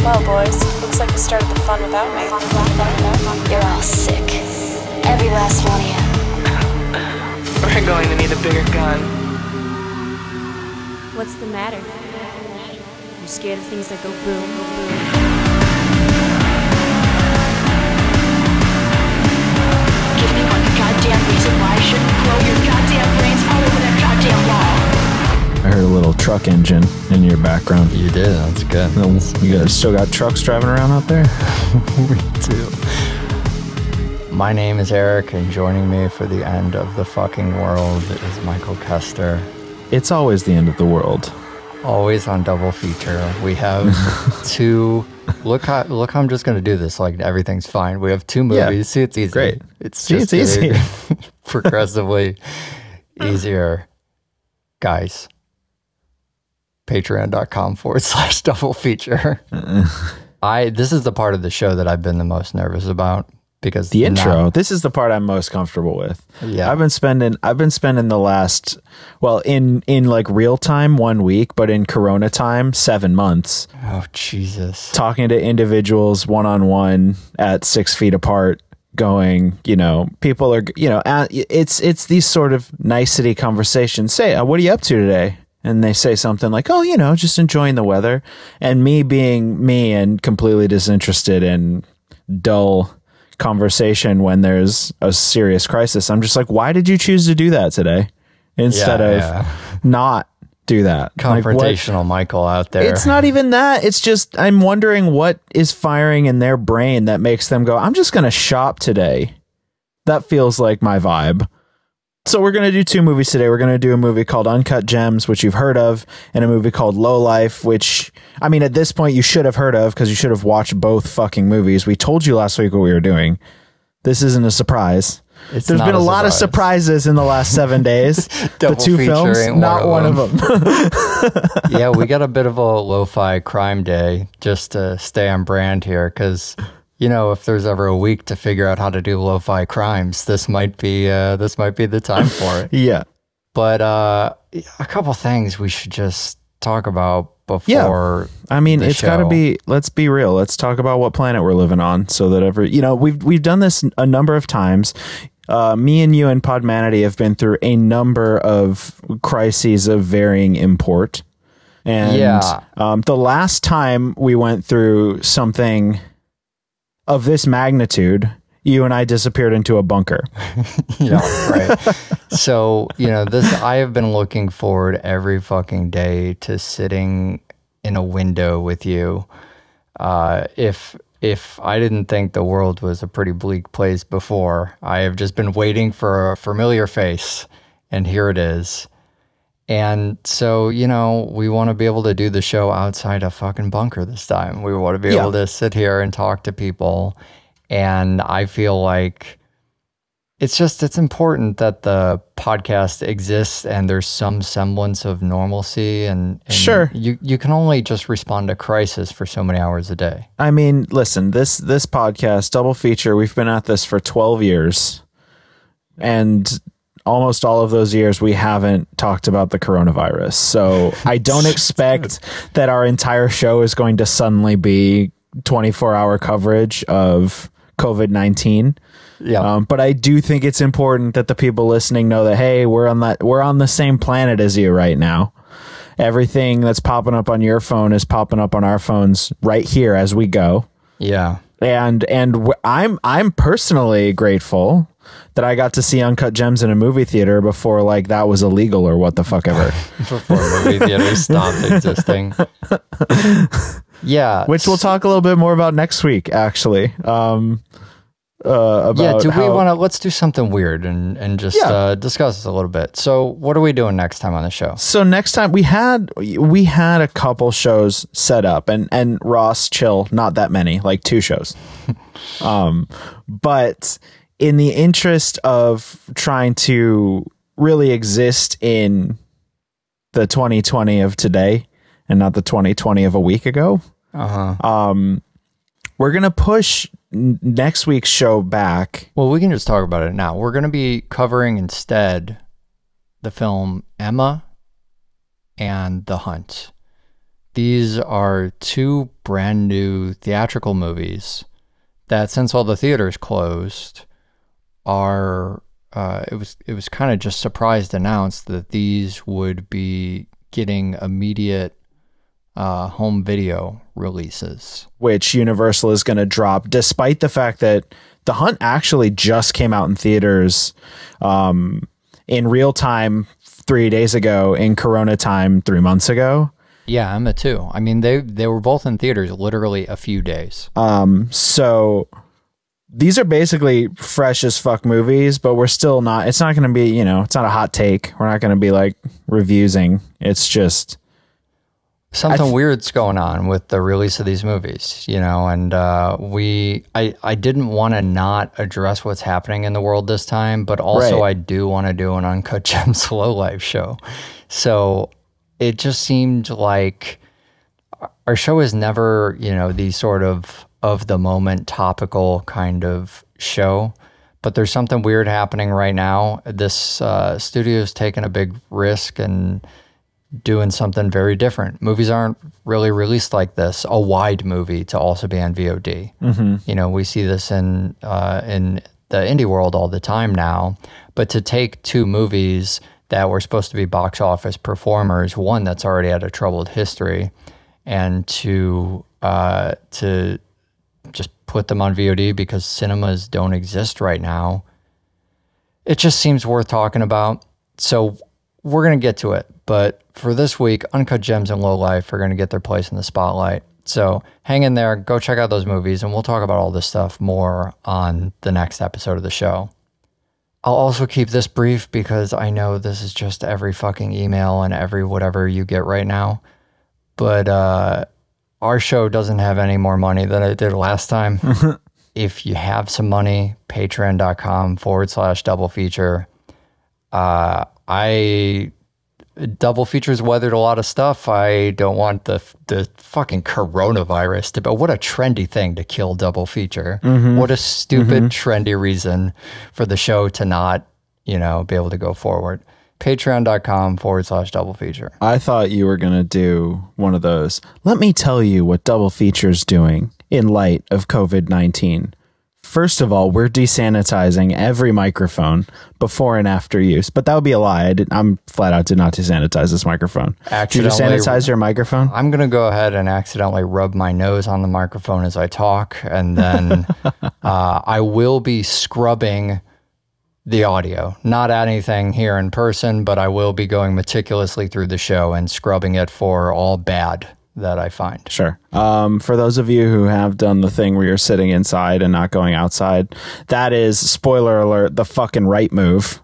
Well, boys, looks like you started the fun without me. You're all sick. Every last one of you. We're going to need a bigger gun. What's the matter? You scared of things that go boom, boom? Give me one goddamn reason why I shouldn't blow your goddamn brains all over that goddamn wall. I heard a little truck engine in your background. You did, that's good. You guys still got trucks driving around out there? We do. My name is Eric, and joining me for the end of the fucking world is Michael Kester. It's always the end of the world. Always on double feature. We have two. Look how I'm just gonna do this. Like everything's fine. We have two movies. Yeah. See, it's easy. Great. It's See, just it's easy. progressively easier, guys. Patreon.com/double feature. This is the part of the show that I've been the most nervous about because the intro. This is the part I'm most comfortable with. Yeah, I've been spending the last, well, in like real time 1 week, but in Corona time 7 months. Oh Jesus! Talking to individuals one-on-one at 6 feet apart. Going, people are, it's these sort of nicety conversations. Say, what are you up to today? And they say something like, oh, just enjoying the weather. And me being me and completely disinterested in dull conversation when there's a serious crisis. I'm just like, why did you choose to do that today instead of not do that? Confrontational like Michael out there. It's not even that. It's just, I'm wondering what is firing in their brain that makes them go, I'm just going to shop today. That feels like my vibe. So we're going to do 2 movies today. We're going to do a movie called Uncut Gems, which you've heard of, and a movie called Low Life, which, I mean, at this point you should have heard of because you should have watched both fucking movies. We told you last week what we were doing. This isn't a surprise. There's been a lot of surprises in the last 7 days. The 2 films, not one of them. Yeah, we got a bit of a lo-fi crime day just to stay on brand here because... if there's ever a week to figure out how to do lo-fi crimes, this might be the time for it. Yeah. But a couple things we should just talk about before. Yeah. I mean, it's got to be. Let's be real. Let's talk about what planet we're living on, so that we've done this a number of times. Me and you and Podmanity have been through a number of crises of varying import, and the last time we went through something of this magnitude, you and I disappeared into a bunker. Right. So, I have been looking forward every fucking day to sitting in a window with you. If I didn't think the world was a pretty bleak place before, I have just been waiting for a familiar face, and here it is. And so, we want to be able to do the show outside a fucking bunker this time. We want to be able to sit here and talk to people. And I feel like it's important that the podcast exists and there's some semblance of normalcy. And sure, you can only just respond to crisis for so many hours a day. I mean, listen, this podcast, Double Feature, we've been at this for 12 years. And almost all of those years we haven't talked about the coronavirus. So I don't expect that our entire show is going to suddenly be 24-hour coverage of COVID-19. Yeah. But I do think it's important that the people listening know that, hey, we're on the same planet as you right now. Everything that's popping up on your phone is popping up on our phones right here as we go. Yeah. And I'm personally grateful that I got to see Uncut Gems in a movie theater before that was illegal or what the fuck ever. Before movie theaters stopped existing. Yeah. Which we'll talk a little bit more about next week, actually. Let's do something weird and just discuss this a little bit. So what are we doing next time on the show? So next time we had a couple shows set up and Ross, chill, not that many, like 2 shows. But in the interest of trying to really exist in the 2020 of today and not the 2020 of a week ago, we're going to push next week's show back. Well, we can just talk about it now. We're going to be covering instead the film Emma and The Hunt, these are two brand new theatrical movies that, since all the theaters closed, are it was kind of just surprised announced that these would be getting immediate home video releases, which Universal is going to drop, despite the fact that The Hunt actually just came out in theaters in real time 3 days ago, in Corona time 3 months ago. Yeah, Emma too. I mean, they were both in theaters literally a few days. So these are basically fresh as fuck movies, but we're still not, it's not going to be, it's not a hot take. We're not going to be like reviewing. It's just something weird's going on with the release of these movies, and I didn't want to not address what's happening in the world this time, but also I do want to do an Uncut Gems Low Life show. So it just seemed like our show is never, the sort of the moment topical kind of show, but there's something weird happening right now. This studio is taking a big risk and doing something very different. Movies aren't really released like this, a wide movie to also be on VOD. Mm-hmm. We see this in the indie world all the time now, but to take two movies that were supposed to be box office performers, one that's already had a troubled history, and to just put them on VOD because cinemas don't exist right now, it just seems worth talking about. So we're going to get to it. But for this week, Uncut Gems and Low Life are going to get their place in the spotlight. So hang in there, go check out those movies, and we'll talk about all this stuff more on the next episode of the show. I'll also keep this brief because I know this is just every fucking email and every whatever you get right now. But our show doesn't have any more money than it did last time. If you have some money, patreon.com/double feature. Double Features weathered a lot of stuff. I don't want the fucking coronavirus but what a trendy thing to kill Double Feature. Mm-hmm. What a stupid, trendy reason for the show to not, be able to go forward. Patreon.com/double feature. I thought you were going to do one of those. Let me tell you what Double Feature's doing in light of COVID-19. First of all, we're desanitizing every microphone before and after use, but that would be a lie. I'm flat out did not desanitize this microphone. Did you sanitize your microphone? I'm going to go ahead and accidentally rub my nose on the microphone as I talk, and then I will be scrubbing the audio. Not anything here in person, but I will be going meticulously through the show and scrubbing it for all bad that I find. Sure. For those of you who have done the thing where you're sitting inside and not going outside, that is, spoiler alert, the fucking right move.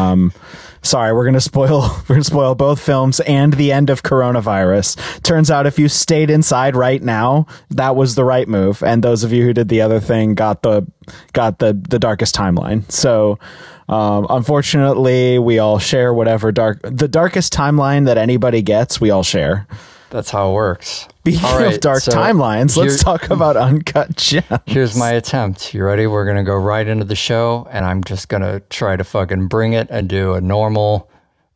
Sorry, we're gonna spoil both films and the end of coronavirus. Turns out if you stayed inside right now, that was the right move, and those of you who did the other thing got the darkest timeline. So unfortunately, we all share whatever the darkest timeline that anybody gets, we all share. That's how it works. Speaking of dark timelines, let's talk about Uncut Gems. Here's my attempt. You ready? We're going to go right into the show, and I'm just going to try to fucking bring it and do a normal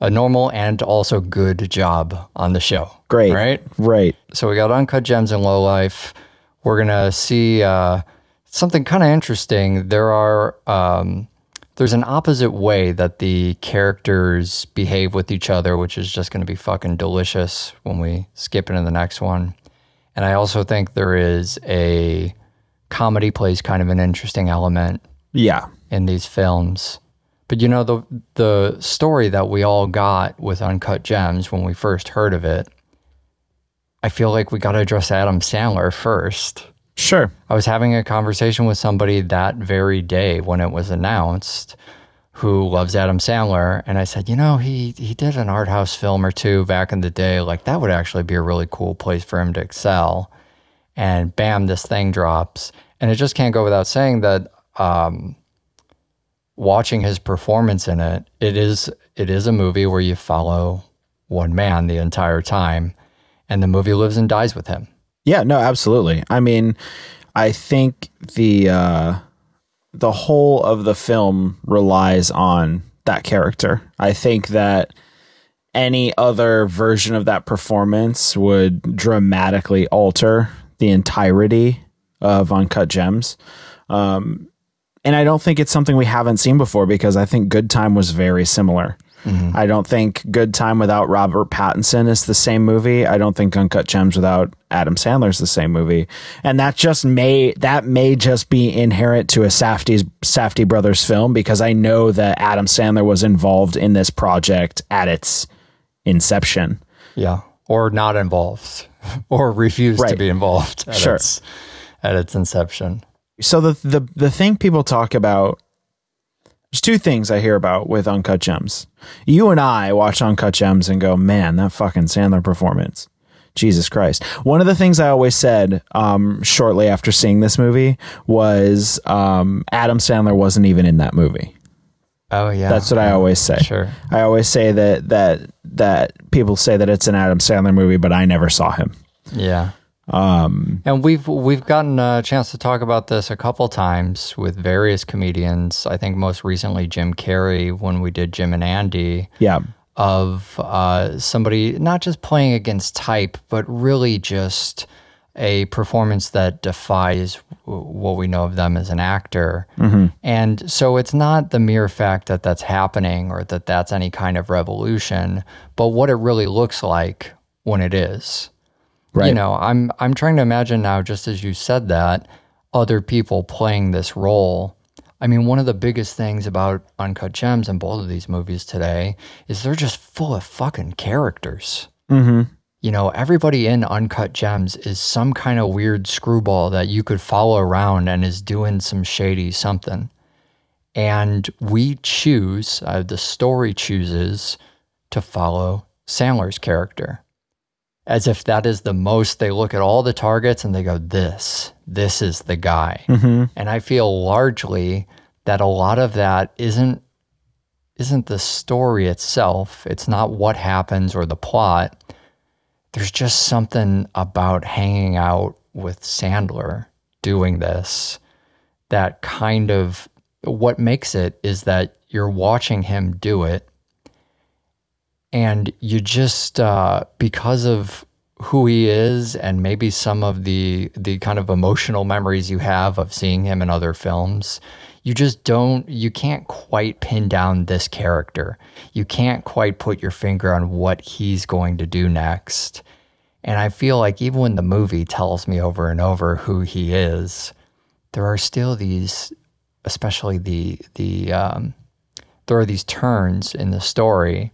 and also good job on the show. Great. Right. So we got Uncut Gems and Low Life. We're going to see something kind of interesting. There's an opposite way that the characters behave with each other, which is just going to be fucking delicious when we skip into the next one. And I also think there is a comedy plays kind of an interesting element in these films. But the story that we all got with Uncut Gems when we first heard of it, I feel like we got to address Adam Sandler first. Sure. I was having a conversation with somebody that very day when it was announced who loves Adam Sandler. And I said, he did an art house film or two back in the day. Like, that would actually be a really cool place for him to excel. And bam, this thing drops. And it just can't go without saying that watching his performance in it is a movie where you follow one man the entire time. And the movie lives and dies with him. Yeah, no, absolutely. I mean, I think the whole of the film relies on that character. I think that any other version of that performance would dramatically alter the entirety of Uncut Gems. And I don't think it's something we haven't seen before, because I think Good Time was very similar. I don't think Good Time without Robert Pattinson is the same movie. I don't think Uncut Gems without Adam Sandler is the same movie. And that may just be inherent to a Safdie brothers film, because I know that Adam Sandler was involved in this project at its inception. Yeah. Or not involved or refused to be involved at its inception. So the thing people talk about, there's two things I hear about with Uncut Gems. You and I watch Uncut Gems and go, man, that fucking Sandler performance. Jesus Christ. One of the things I always said shortly after seeing this movie was Adam Sandler wasn't even in that movie. Oh, yeah. That's what I always say. Sure. I always say that people say that it's an Adam Sandler movie, but I never saw him. Yeah. And we've gotten a chance to talk about this a couple times with various comedians. I think most recently Jim Carrey, when we did Jim and Andy. Yeah. Of somebody not just playing against type, but really just a performance that defies what we know of them as an actor. And so it's not the mere fact that that's happening or that that's any kind of revolution, but what it really looks like when it is. Right. You know, I'm trying to imagine now, just as you said that, other people playing this role. I mean, one of the biggest things about Uncut Gems and both of these movies today is they're just full of fucking characters. You know, everybody in Uncut Gems is some kind of weird screwball that you could follow around and is doing some shady something. And we choose, the story chooses to follow Sandler's character. As if that is the most. They look at all the targets and they go, this is the guy. And I feel largely that a lot of that isn't the story itself. It's not what happens or the plot. There's just something about hanging out with Sandler doing this that kind of, what makes it is that you're watching him do it. And you just, because of who he is and maybe some of the kind of emotional memories you have of seeing him in other films, you can't quite pin down this character. You can't quite put your finger on what he's going to do next. And I feel like even when the movie tells me over and over who he is, there are still these, especially there are these turns in the story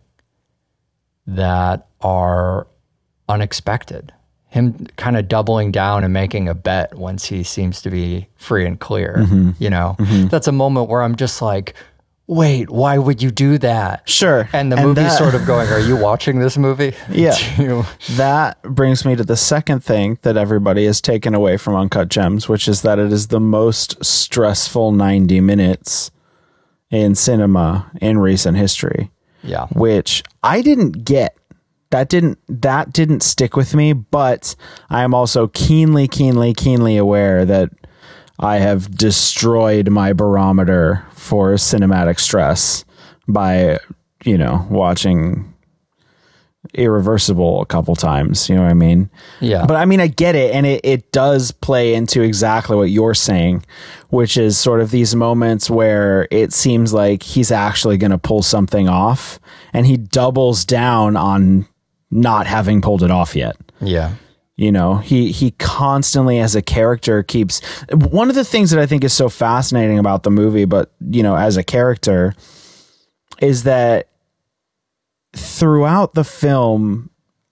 that are unexpected. Him kind of doubling down and making a bet once he seems to be free and clear. You know, that's a moment where I'm just like, wait, why would you do that? Sure. And the movie's sort of going, are you watching this movie? Yeah. That brings me to the second thing that everybody has taken away from Uncut Gems, which is that it is the most stressful 90 minutes in cinema in recent history. Yeah. Which I didn't get. That didn't stick with me, but I am also keenly aware that I have destroyed my barometer for cinematic stress by, watching Irreversible a couple times. You know what I mean? Yeah. But I mean, I get it. And it does play into exactly what you're saying, which is sort of these moments where it seems like he's actually going to pull something off and he doubles down on not having pulled it off yet. Yeah. He constantly as a character keeps, one of the things that I think is so fascinating about the movie, but as a character, is that throughout the film,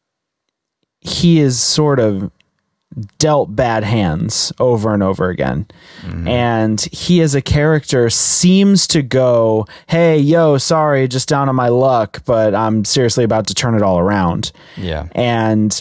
he is sort of dealt bad hands over and over again. And he as a character seems to go, hey, yo, sorry, just down on my luck, but I'm seriously about to turn it all around. Yeah. And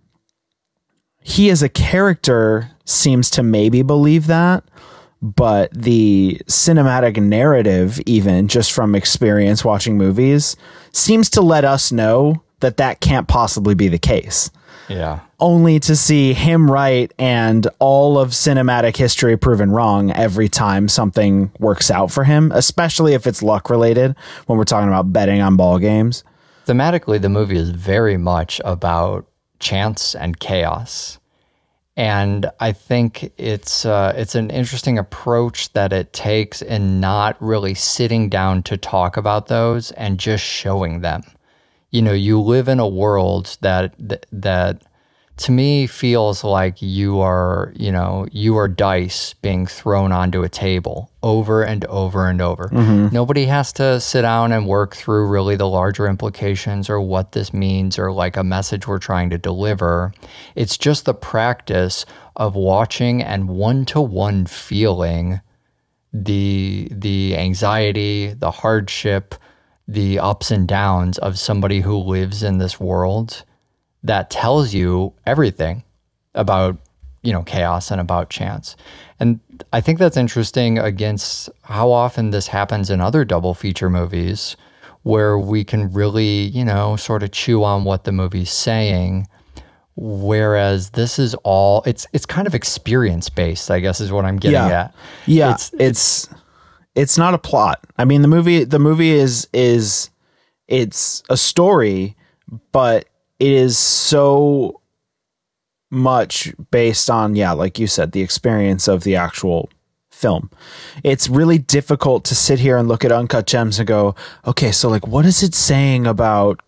he as a character seems to maybe believe that, but the cinematic narrative, even just from experience watching movies, seems to let us know that can't possibly be the case. Yeah. Only to see him right and all of cinematic history proven wrong every time something works out for him, especially if it's luck related when we're talking about betting on ball games. thematically, the movie is very much about chance and chaos. And I think it's an interesting approach that it takes in not really sitting down to talk about those and just showing them. You know, you live in a world that to me feels like you are dice being thrown onto a table over and over and over. Nobody has to sit down and work through really the larger implications or what this means or like a message we're trying to deliver. It's just the practice of watching and one-to-one feeling the anxiety, the hardship, the ups and downs of somebody who lives in this world that tells you everything about, you know, chaos and about chance. And I think that's interesting against how often this happens in other double feature movies where we can really, you know, sort of chew on what the movie's saying. Whereas this is all, it's kind of experience based, I guess is what I'm getting at. Yeah. It's not a plot. I mean, the movie is it's a story, but it is so much based on, like you said, the experience of the actual film. It's really difficult to sit here and look at Uncut Gems and go, okay, so like, what is it saying about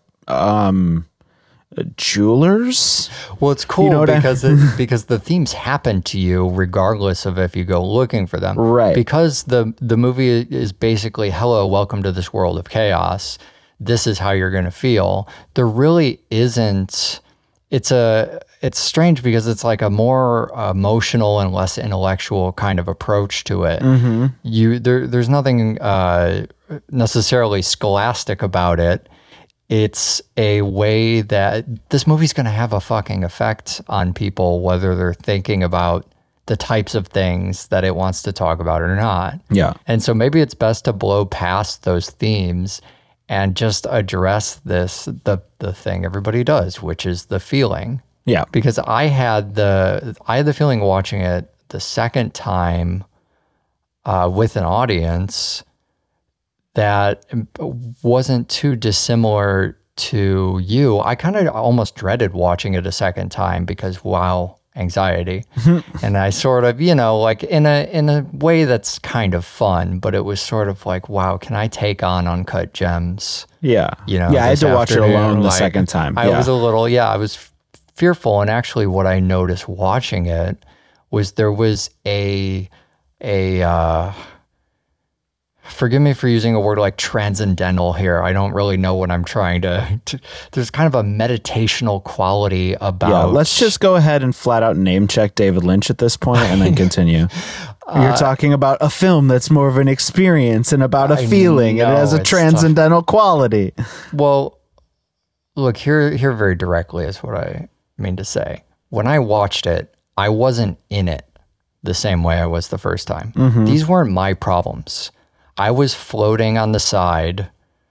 jewelers? Well, it's cool, you know because because the themes happen to you regardless of if you go looking for them. Right. Because the movie is basically, hello, welcome to this world of chaos. This is how you're going to feel. There really isn't. It's strange because it's like a more emotional and less intellectual kind of approach to it. There's nothing necessarily scholastic about it. It's a way that this movie's going to have a fucking effect on people, whether they're thinking about the types of things that it wants to talk about or not. Yeah. And so maybe it's best to blow past those themes and just address the thing everybody does, which is the feeling. Yeah. Because I had the feeling watching it the second time with an audience that wasn't too dissimilar to you. I kind of almost dreaded watching it a second time because, wow, anxiety. And I sort of, you know, like in a way that's kind of fun, but it was sort of like, wow, can I take on Uncut Gems? Yeah. You know, I had to watch it alone the like, second time. I was a little, I was fearful. And actually what I noticed watching it was there was a forgive me for using a word like transcendental here. I don't really know what I'm trying to there's kind of a meditational quality about. Yeah, let's just go ahead and flat out name check David Lynch at this point and then continue. You're talking about a film that's more of an experience and about a feeling. It has a transcendental quality. Well, look, here very directly is what I mean to say. When I watched it, I wasn't in it the same way I was the first time. These weren't my problems. I was floating on the side.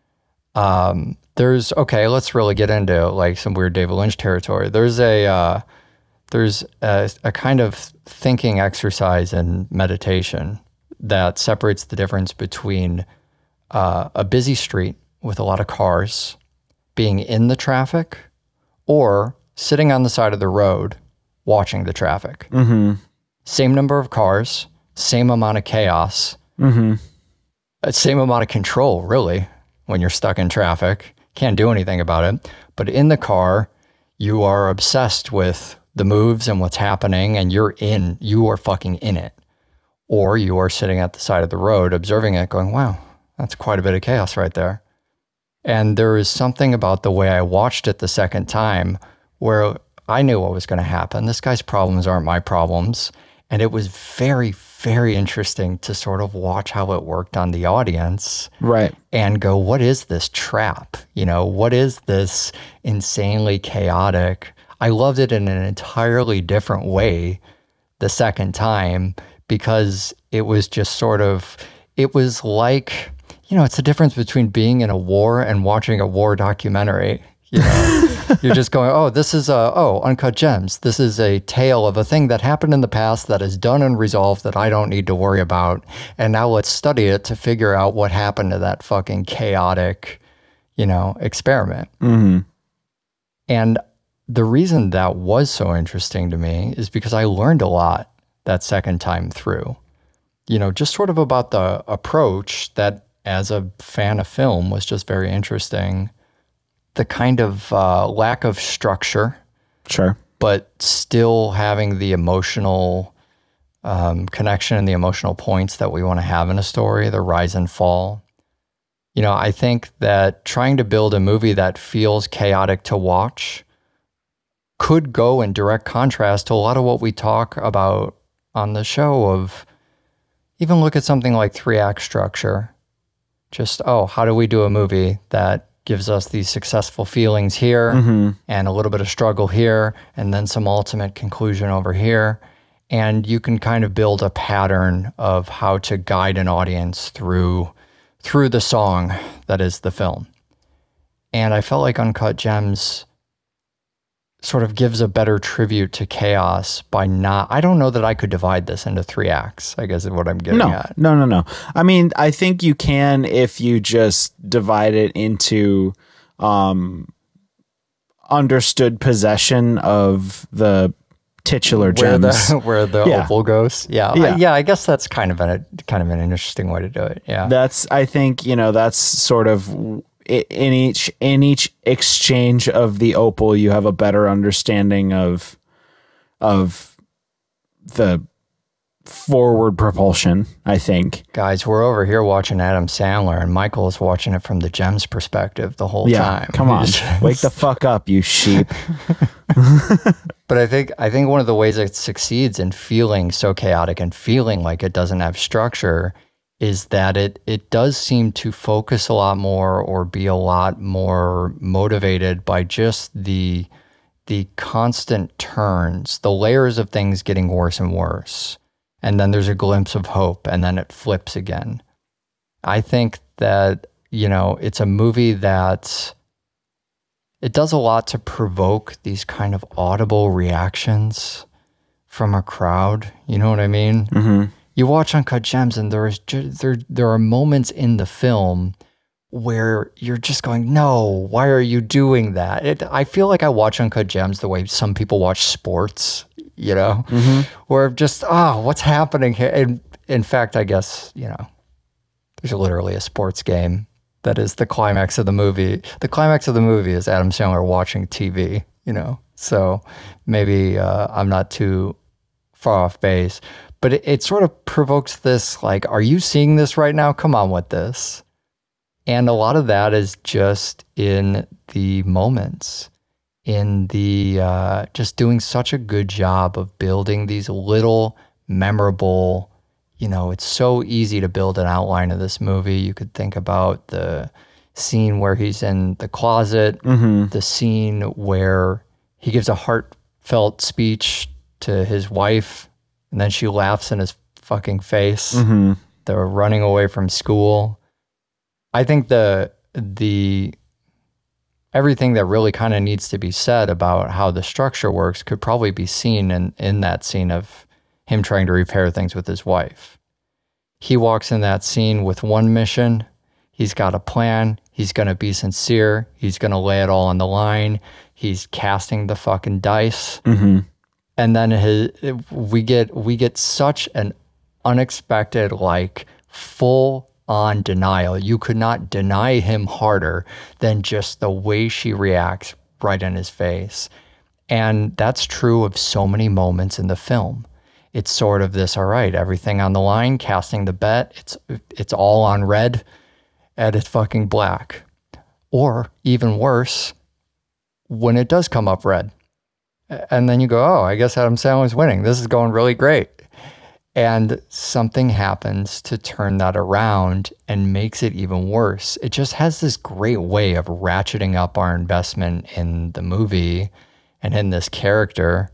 Let's really get into like some weird David Lynch territory. There's a kind of thinking exercise in meditation that separates the difference between a busy street with a lot of cars, being in the traffic, or sitting on the side of the road watching the traffic. Same number of cars, same amount of chaos. Same amount of control, really, when you're stuck in traffic. Can't do anything about it. But in the car, you are obsessed with the moves and what's happening, and you are fucking in it. Or you are sitting at the side of the road, observing it, going, wow, that's quite a bit of chaos right there. And there is something about the way I watched it the second time where I knew what was going to happen. This guy's problems aren't my problems. And it was very, very interesting to sort of watch how it worked on the audience. Right. And go, what is this trap? You know, what is this insanely chaotic? I loved it in an entirely different way the second time because it was just sort of, it was like, you know, it's the difference between being in a war and watching a war documentary. You know, you're just going, oh, this is Uncut Gems. This is a tale of a thing that happened in the past that is done and resolved that I don't need to worry about. And now let's study it to figure out what happened to that fucking chaotic, experiment. Mm-hmm. And the reason that was so interesting to me is because I learned a lot that second time through, just sort of about the approach that as a fan of film was just very interesting. The kind of lack of structure. Sure. But still having the emotional connection and the emotional points that we want to have in a story, the rise and fall. I think that trying to build a movie that feels chaotic to watch could go in direct contrast to a lot of what we talk about on the show of even look at something like 3-act structure. Just, how do we do a movie that gives us these successful feelings here and a little bit of struggle here and then some ultimate conclusion over here. And you can kind of build a pattern of how to guide an audience through the song that is the film. And I felt like Uncut Gems sort of gives a better tribute to chaos by I don't know that I could divide this into 3 acts, I guess is what I'm getting at. No. I mean, I think you can if you just divide it into understood possession of the titular gems. Where the opal goes. Yeah. I guess that's kind of an interesting way to do it. Yeah. That's, I think, that's sort of in each exchange of the opal, you have a better understanding of the forward propulsion, I think. Guys, we're over here watching Adam Sandler and Michael is watching it from the Gems perspective the whole time. Come on. Wake the fuck up, you sheep. But I think one of the ways it succeeds in feeling so chaotic and feeling like it doesn't have structure is that it does seem to focus a lot more or be a lot more motivated by just the constant turns, the layers of things getting worse and worse. And then there's a glimpse of hope and then it flips again. I think that, it's a movie that it does a lot to provoke these kind of audible reactions from a crowd. You know what I mean? Mm-hmm. You watch Uncut Gems and there are moments in the film where you're just going, no, why are you doing that? I feel like I watch Uncut Gems the way some people watch sports, where just, what's happening here? And in fact, I guess, there's literally a sports game that is the climax of the movie. The climax of the movie is Adam Sandler watching TV, so maybe I'm not too far off base. But it sort of provokes this, like, are you seeing this right now? Come on with this. And a lot of that is just in the moments, in the just doing such a good job of building these little memorable, it's so easy to build an outline of this movie. You could think about the scene where he's in the closet, the scene where he gives a heartfelt speech to his wife, and then she laughs in his fucking face. They're running away from school. I think the everything that really kind of needs to be said about how the structure works could probably be seen in that scene of him trying to repair things with his wife. He walks in that scene with one mission. He's got a plan. He's going to be sincere. He's going to lay it all on the line. He's casting the fucking dice. And then we get such an unexpected, like, full-on denial. You could not deny him harder than just the way she reacts right in his face. And that's true of so many moments in the film. It's sort of this, all right, everything on the line, casting the bet, it's all on red, and it's fucking black. Or, even worse, when it does come up red. And then you go, oh, I guess Adam Sandler's winning. This is going really great. And something happens to turn that around and makes it even worse. It just has this great way of ratcheting up our investment in the movie and in this character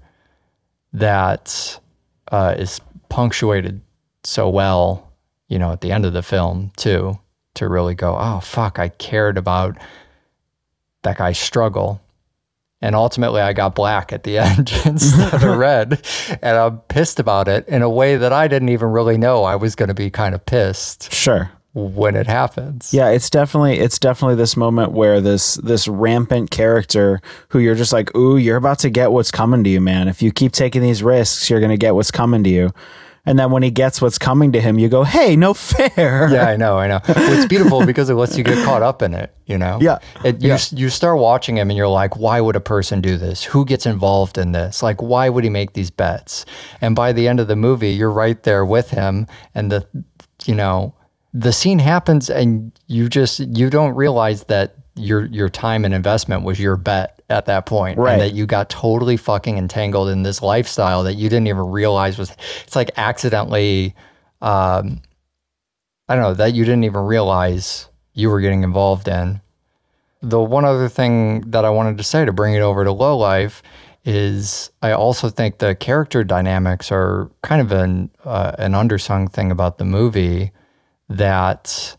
that is punctuated so well, at the end of the film, too, to really go, oh, fuck, I cared about that guy's struggle. And ultimately, I got black at the end instead of red. And I'm pissed about it in a way that I didn't even really know I was going to be kind of pissed. Sure. when it happens. Yeah, it's definitely this moment where this rampant character who you're just like, ooh, you're about to get what's coming to you, man. If you keep taking these risks, you're gonna get what's coming to you. And then when he gets what's coming to him, you go, hey, no fair. Yeah, I know. Well, it's beautiful because it lets you get caught up in it, you know? Yeah. You start watching him and you're like, why would a person do this? Who gets involved in this? Like, why would he make these bets? And by the end of the movie, you're right there with him. And the scene happens and you don't realize that your time and investment was your bet at that point. Right. And that you got totally fucking entangled in this lifestyle that you didn't even realize it's like accidentally, I don't know, that you didn't even realize you were getting involved in. The one other thing that I wanted to say to bring it over to Low Life is I also think the character dynamics are kind of an undersung thing about the movie, that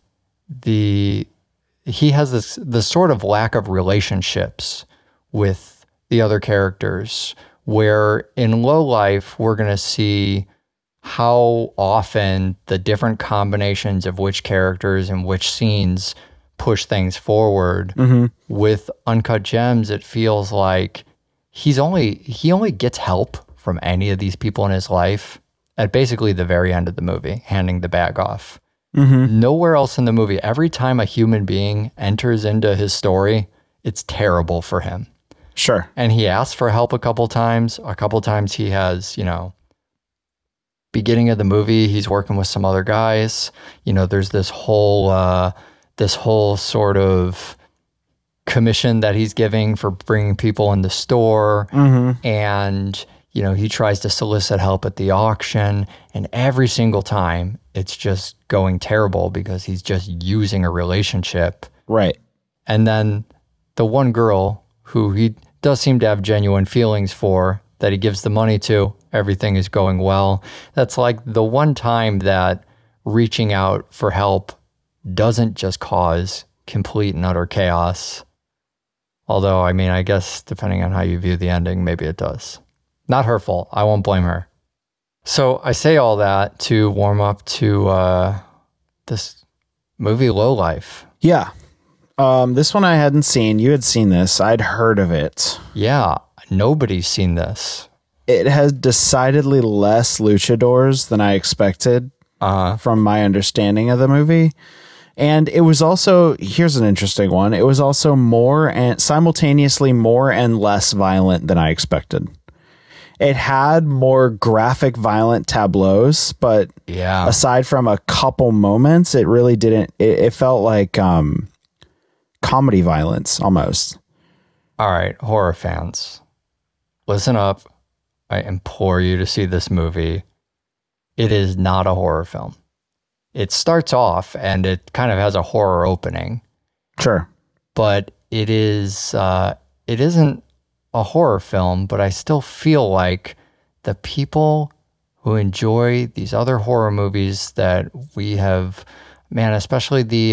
he has this sort of lack of relationships with the other characters, where in Low Life, we're going to see how often the different combinations of which characters and which scenes push things forward. Mm-hmm. With Uncut Gems, it feels like he only gets help from any of these people in his life at basically the very end of the movie, handing the bag off. Mm-hmm. Nowhere else in the movie, every time a human being enters into his story, it's terrible for him. Sure. And he asks for help a couple times. A couple times he has, beginning of the movie, he's working with some other guys. There's this whole sort of commission that he's giving for bringing people in the store. Mm-hmm. And, he tries to solicit help at the auction. And every single time, it's just going terrible because he's just using a relationship. Right. And then the one girl who he does seem to have genuine feelings for, that he gives the money to, everything is going well. That's like the one time that reaching out for help doesn't just cause complete and utter chaos. Although, I guess depending on how you view the ending, maybe it does. Not her fault. I won't blame her. So I say all that to warm up to this movie, Low Life. Yeah. This one I hadn't seen. You had seen this. I'd heard of it. Yeah. Nobody's seen this. It has decidedly less luchadors than I expected from my understanding of the movie. And it was also, here's an interesting one. It was also simultaneously more and less violent than I expected. It had more graphic, violent tableaus, but aside from a couple moments, it really didn't. It felt like comedy violence almost. All right, horror fans, listen up. I implore you to see this movie. It is not a horror film. It starts off and it kind of has a horror opening. Sure. But it isn't a horror film, but I still feel like the people who enjoy these other horror movies that we have, man, especially the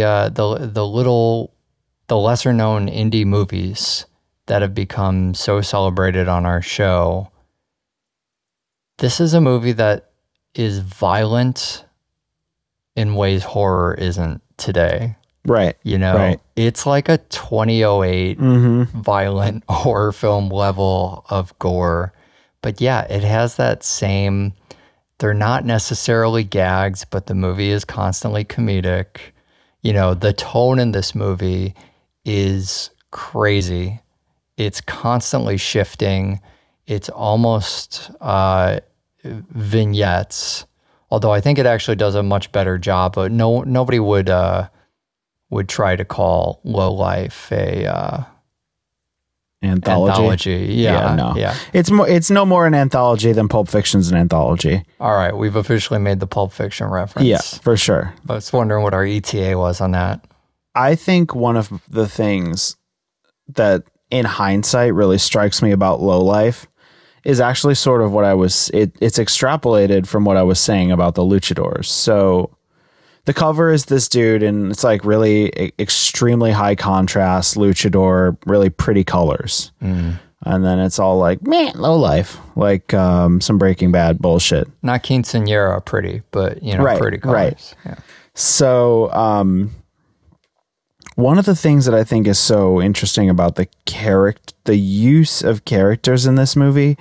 lesser known indie movies that have become so celebrated on our show. This is a movie that is violent in ways horror isn't today. Right. Right. It's like a 2008 violent horror film level of gore. But yeah, it has that same, they're not necessarily gags, but the movie is constantly comedic. The tone in this movie is crazy. It's constantly shifting. It's almost vignettes. Although I think it actually does a much better job, but nobody would try to call Low Life a anthology. Yeah, no. Yeah. It's no more an anthology than Pulp Fiction's an anthology. All right, we've officially made the Pulp Fiction reference. Yeah, for sure. I was wondering what our ETA was on that. I think one of the things that in hindsight really strikes me about Low Life is actually sort of what it's extrapolated from what I was saying about the luchadors. So the cover is this dude and it's like really extremely high contrast luchador, really pretty colors. And then it's all like, man, low life, like some Breaking Bad bullshit. Not quinceañera pretty, but Right, pretty colors. right. Yeah. So one of the things that I think is so interesting about the use of characters in this movie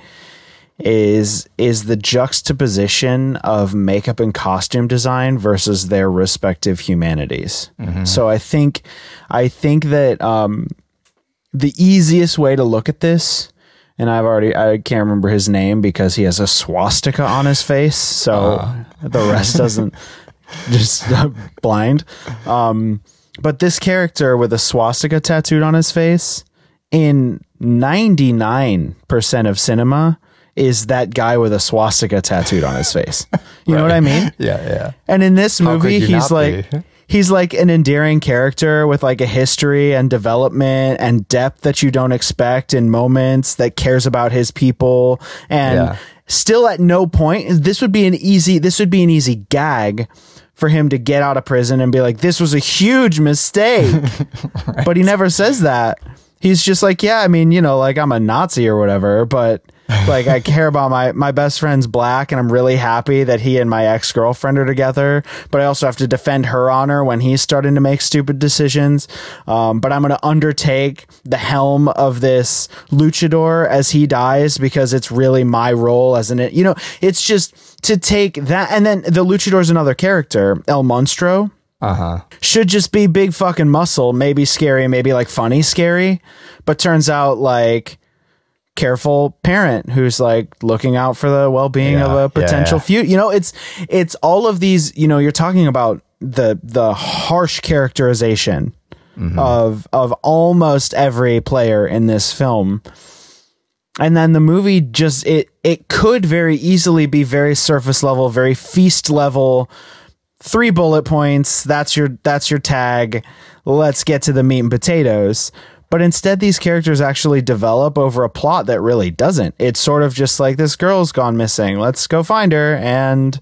is the juxtaposition of makeup and costume design versus their respective humanities. So I think that the easiest way to look at this, and I can't remember his name because he has a swastika on his face, so the rest doesn't, just blind. But this character with a swastika tattooed on his face, in 99% of cinema, is that guy with a swastika tattooed on his face. You know what I mean? Yeah. And in this How could movie, you not be? he's like an endearing character with like a history and development and depth that you don't expect in moments, that cares about his people, and still at no point, this would be an easy gag for him to get out of prison and be like, this was a huge mistake. Right. But he never says that. He's just like, yeah, I mean, like I'm a Nazi or whatever, but like I care about my best friend's black, and I'm really happy that he and my ex-girlfriend are together, but I also have to defend her honor when he's starting to make stupid decisions. But I'm going to undertake the helm of this luchador as he dies, because it's really my role as it's just to take that. And then the luchador is another character, El Monstro. Should just be big fucking muscle, maybe scary, maybe like funny scary, but turns out like careful parent who's like looking out for the well-being of a potential future. It's all of these, you're talking about the harsh characterization of almost every player in this film. And then the movie just, it could very easily be very surface level, very feast level, 3 bullet points. That's your tag. Let's get to the meat and potatoes. But instead, these characters actually develop over a plot that really doesn't. It's sort of just like, this girl's gone missing. Let's go find her. And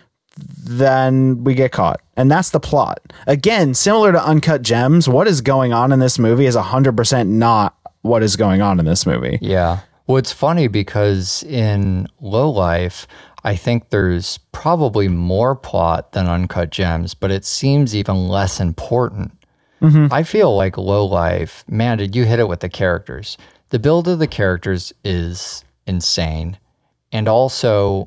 then we get caught. And that's the plot. Again, similar to Uncut Gems, what is going on in this movie is 100% not what is going on in this movie. Yeah. Well, it's funny because in Low Life, I think there's probably more plot than Uncut Gems, but it seems even less important. I feel like Low Life, man, did you hit it with the characters? The build of the characters is insane. And also,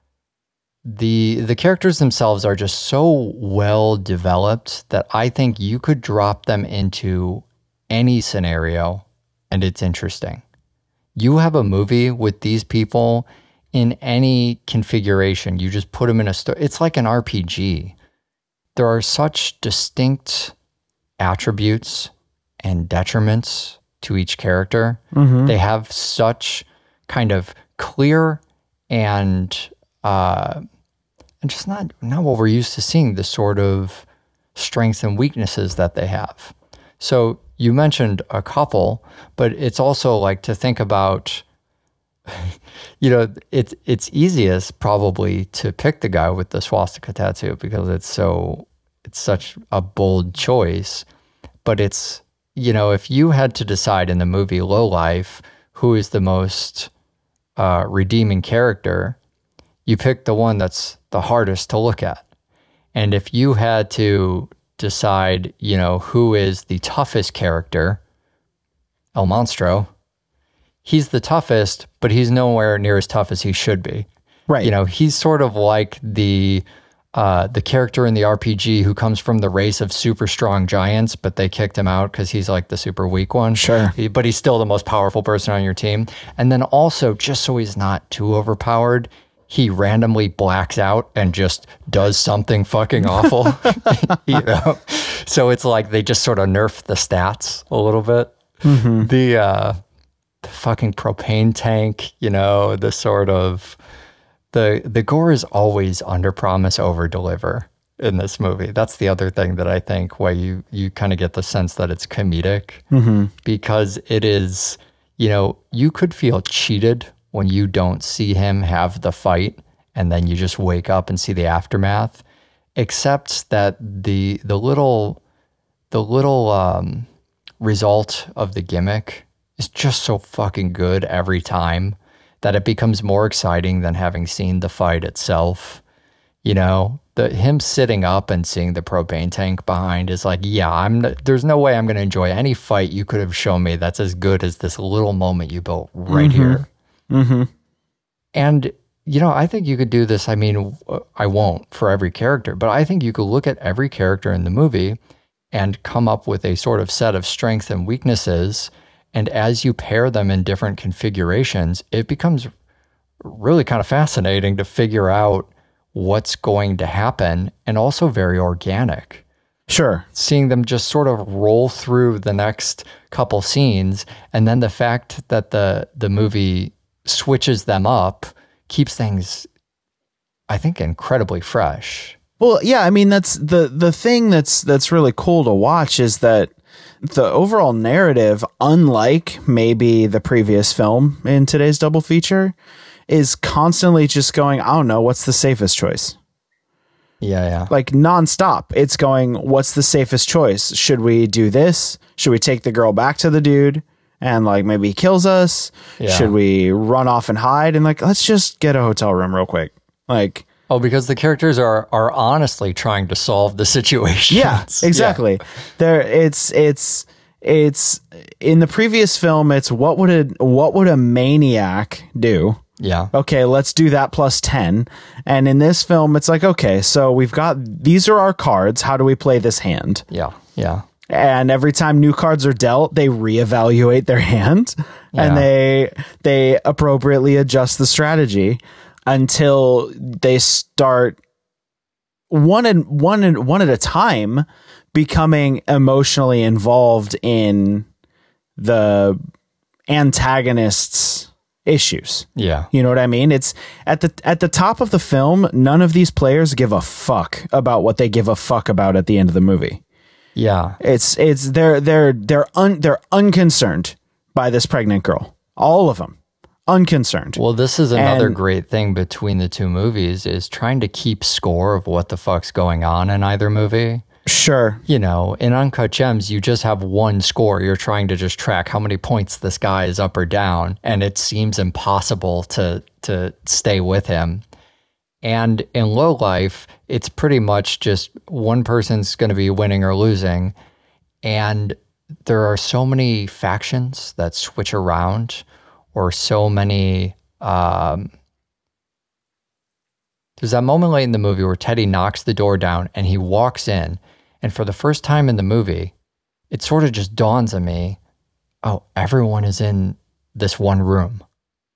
the characters themselves are just so well developed that I think you could drop them into any scenario and it's interesting. You have a movie with these people in any configuration. You just put them in a story. It's like an RPG. There are such distinct attributes and detriments to each character. They have such kind of clear and just not what we're used to seeing, the sort of strengths and weaknesses that they have. So you mentioned a couple, but it's also like to think about, it's easiest probably to pick the guy with the swastika tattoo because it's such a bold choice. But it's, if you had to decide in the movie Low Life who is the most redeeming character, you pick the one that's the hardest to look at. And if you had to decide, who is the toughest character, El Monstro, he's the toughest, but he's nowhere near as tough as he should be. Right. He's sort of like the character in the RPG who comes from the race of super strong giants, but they kicked him out because he's like the super weak one. Sure. But he's still the most powerful person on your team. And then also, just so he's not too overpowered, he randomly blacks out and just does something fucking awful. So it's like they just sort of nerf the stats a little bit. The fucking propane tank, the sort of the gore is always under promise, over deliver in this movie. That's the other thing that I think why you kind of get the sense that it's comedic, because it is, you could feel cheated when you don't see him have the fight and then you just wake up and see the aftermath, except that the little result of the gimmick is just so fucking good every time that it becomes more exciting than having seen the fight itself. You know, him sitting up and seeing the propane tank behind is like, yeah, there's no way I'm going to enjoy any fight you could have shown me that's as good as this little moment you built right here. Mm-hmm. And, you know, I think you could do this. I mean, I won't for every character, but I think you could look at every character in the movie and come up with a sort of set of strengths and weaknesses. And as you pair them in different configurations, it becomes really kind of fascinating to figure out what's going to happen, and also very organic. Sure. Seeing them just sort of roll through the next couple scenes, and then the fact that the movie switches them up keeps things, I think, incredibly fresh. Well, yeah, I mean, that's the thing that's really cool to watch is that the overall narrative, unlike maybe the previous film in today's double feature, is constantly just going, I don't know, what's the safest choice? Yeah. Like nonstop. It's going, what's the safest choice? Should we do this? Should we take the girl back to the dude and like maybe he kills us? Yeah. Should we run off and hide? And like, let's just get a hotel room real quick. Like, oh, because the characters are honestly trying to solve the situation. yeah, exactly. Yeah. It's in the previous film, it's what would a maniac do? Yeah. Okay, let's do that plus 10. And in this film, it's like, okay, so these are our cards. How do we play this hand? Yeah. And every time new cards are dealt, they reevaluate their hand and they appropriately adjust the strategy until they start one at a time becoming emotionally involved in the antagonist's issues. Yeah. You know what I mean? It's at the top of the film, none of these players give a fuck about what they give a fuck about at the end of the movie. Yeah. They're unconcerned by this pregnant girl. All of them. Unconcerned. Well, this is another great thing between the two movies is trying to keep score of what the fuck's going on in either movie. Sure. You know, in Uncut Gems, you just have one score. You're trying to just track how many points this guy is up or down, and it seems impossible to stay with him. And in Low Life, it's pretty much just one person's going to be winning or losing. And there are so many factions that switch around, or so many... there's that moment late in the movie where Teddy knocks the door down and he walks in. And for the first time in the movie, it sort of just dawns on me, oh, everyone is in this one room.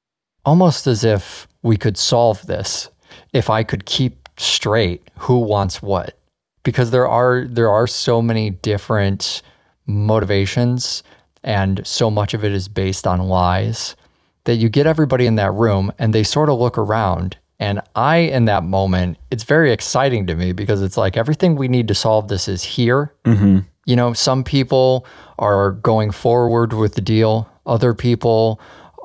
Almost as if we could solve this if I could keep straight who wants what. Because there are so many different motivations and so much of it is based on lies that you get everybody in that room and they sort of look around. And in that moment, it's very exciting to me because it's like everything we need to solve this is here. Mm-hmm. You know, some people are going forward with the deal. Other people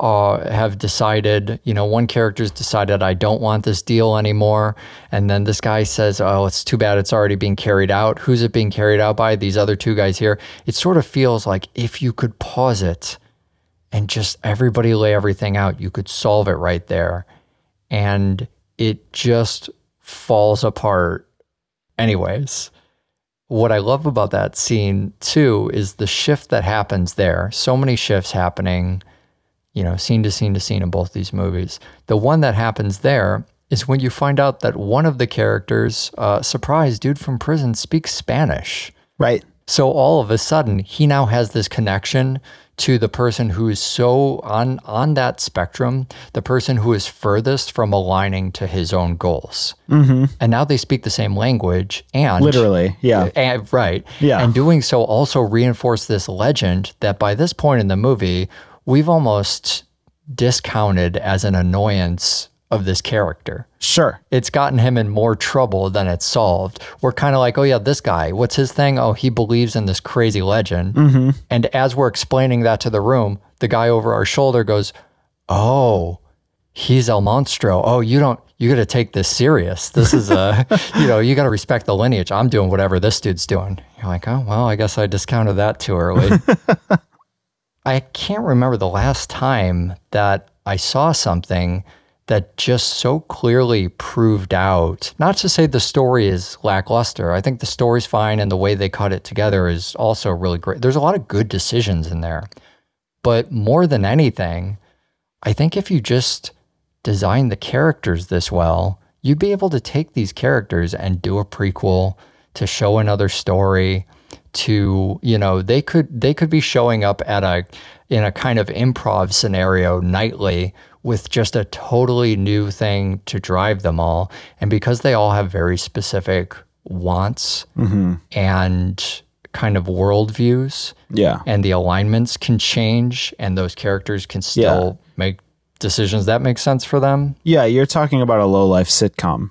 have decided, you know, one character's decided, I don't want this deal anymore. And then this guy says, oh, it's too bad it's already being carried out. Who's it being carried out by? These other two guys here. It sort of feels like if you could pause it and just everybody lay everything out, you could solve it right there. And it just falls apart anyways. What I love about that scene too is the shift that happens there. So many shifts happening, you know, scene to scene to scene in both these movies. The one that happens there is when you find out that one of the characters, surprise, dude from prison, speaks Spanish. Right. So all of a sudden, he now has this connection to the person who is so on that spectrum, the person who is furthest from aligning to his own goals. Mm-hmm. And now they speak the same language and... Literally, yeah. Right. Yeah. And doing so also reinforced this legend that by this point in the movie, we've almost discounted as an annoyance of this character. Sure. It's gotten him in more trouble than it's solved. We're kind of like, oh yeah, this guy, what's his thing? Oh, he believes in this crazy legend. Mm-hmm. And as we're explaining that to the room, the guy over our shoulder goes, oh, he's El Monstro. Oh, you got to take this serious. This is you got to respect the lineage. I'm doing whatever this dude's doing. You're like, oh, well, I guess I discounted that too early. I can't remember the last time that I saw something that just so clearly proved out, not to say the story is lackluster. I think the story's fine and the way they cut it together is also really great. There's a lot of good decisions in there. But more than anything, I think if you just design the characters this well, you'd be able to take these characters and do a prequel to show another story to, you know, they could be showing up in a kind of improv scenario nightly with just a totally new thing to drive them all. And because they all have very specific wants and kind of worldviews, and the alignments can change and those characters can still make decisions that make sense for them. Yeah, you're talking about a low-life sitcom.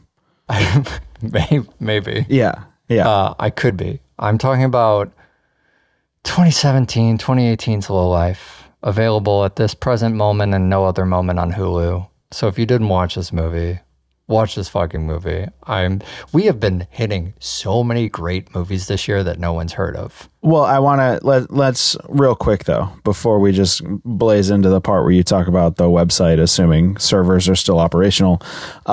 Maybe. Yeah. I could be. I'm talking about 2017, 2018's Low Life, available at this present moment and no other moment on Hulu. So if you didn't watch this movie, watch this fucking movie. We have been hitting so many great movies this year that no one's heard of. Well, I want to let's real quick though, before we just blaze into the part where you talk about the website, assuming servers are still operational.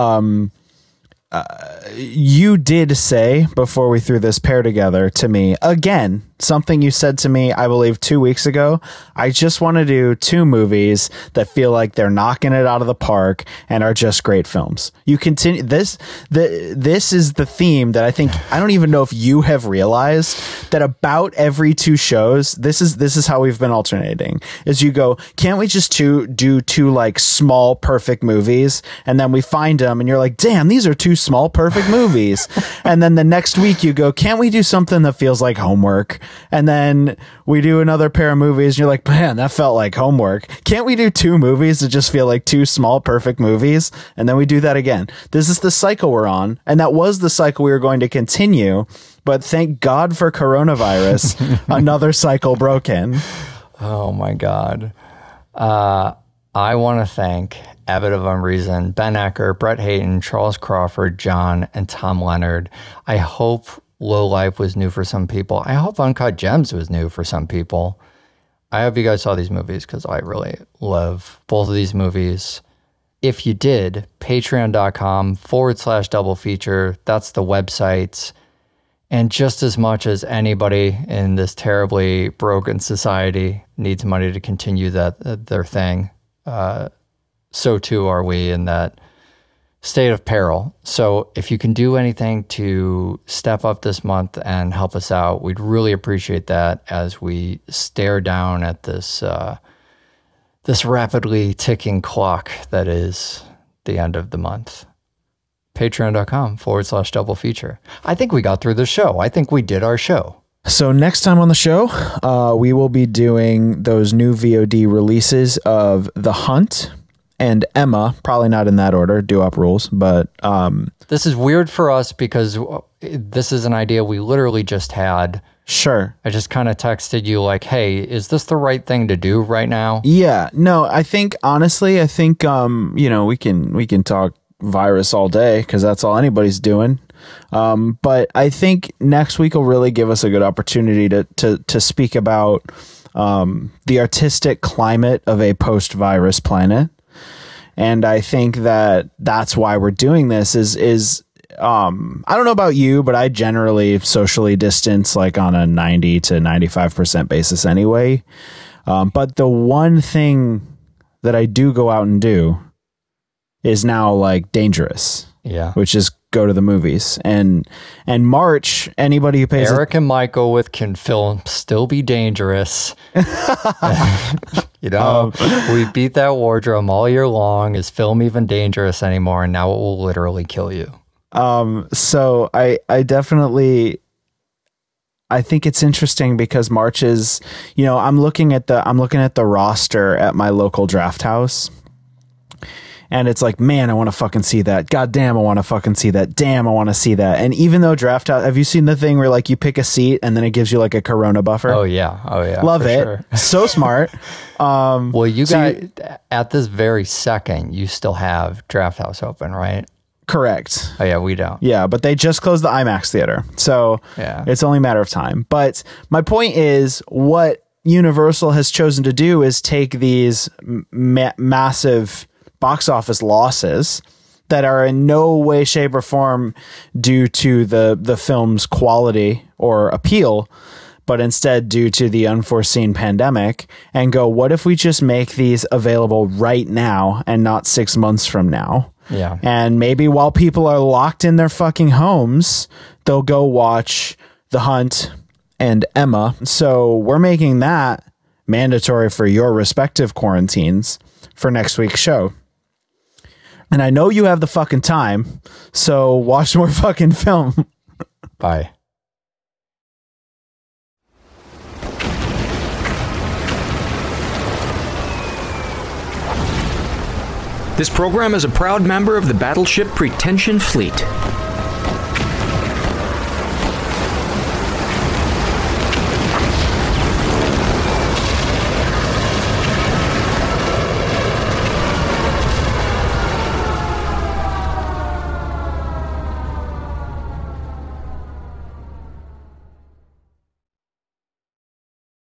You did say before we threw this pair together to me again, something you said to me, I believe 2 weeks ago. I just want to do 2 movies that feel like they're knocking it out of the park and are just great films. You continue this is the theme that I don't even know if you have realized that about every 2 shows, this is how we've been alternating. Is you go, can't we just do 2 like small perfect movies, and then we find them and you're like, damn, these are 2 small perfect movies. And then the next week you go, can't we do something that feels like homework? And then we do another pair of movies and you're like, man, that felt like homework. Can't we do 2 movies that just feel like 2 small perfect movies? And then we do that again. This is the cycle we're on, and that was the cycle we were going to continue, but thank God for coronavirus, another cycle broke in. Oh my God. I want to thank Abbott of Unreason, Ben Ecker, Brett Hayton, Charles Crawford, John, and Tom Leonard. I hope Low Life was new for some people. I hope Uncut Gems was new for some people. I hope you guys saw these movies because I really love both of these movies. If you did, patreon.com/double feature. That's the website. And just as much as anybody in this terribly broken society needs money to continue their thing, so too are we in that state of peril. So if you can do anything to step up this month and help us out, we'd really appreciate that as we stare down at this this rapidly ticking clock that is the end of the month. Patreon.com/double feature. I think we got through the show. I think we did our show. So next time on the show, we will be doing those new VOD releases of The Hunt and Emma, probably not in that order, doo-wop rules, but this is weird for us because this is an idea we literally just had. Sure. I just kind of texted you like, hey, is this the right thing to do right now? Yeah. No, I think honestly, we can talk virus all day because that's all anybody's doing. But I think next week will really give us a good opportunity to speak about the artistic climate of a post-virus planet. And I think that's why we're doing this is I don't know about you, but I generally socially distance like on a 90 to 95% basis anyway. But the one thing that I do go out and do is now like dangerous. Yeah. Which is go to the movies. And March, anybody who pays Eric and Michael with Can Film Still Be Dangerous. We beat that wardrobe all year long. Is film even dangerous anymore? And now it will literally kill you. So I definitely, I think it's interesting because March is, I'm looking at the roster at my local draft house. And it's like, man, I want to fucking see that. God damn, I want to fucking see that. Damn, I want to see that. And even though draft house, have you seen the thing where like you pick a seat and then it gives you like a Corona buffer? Oh yeah. Love it. Sure. So smart. Well, you guys, at this very second, you still have draft house open, right? Correct. Oh yeah, we don't. Yeah, but they just closed the IMAX theater. So yeah, it's only a matter of time. But my point is what Universal has chosen to do is take these massive box office losses that are in no way, shape, or form due to the film's quality or appeal, but instead due to the unforeseen pandemic, and go, what if we just make these available right now and not 6 months from now? Yeah. And maybe while people are locked in their fucking homes, they'll go watch The Hunt and Emma. So we're making that mandatory for your respective quarantines for next week's show. And I know you have the fucking time, so watch more fucking film. Bye. This program is a proud member of the Battleship Pretension Fleet.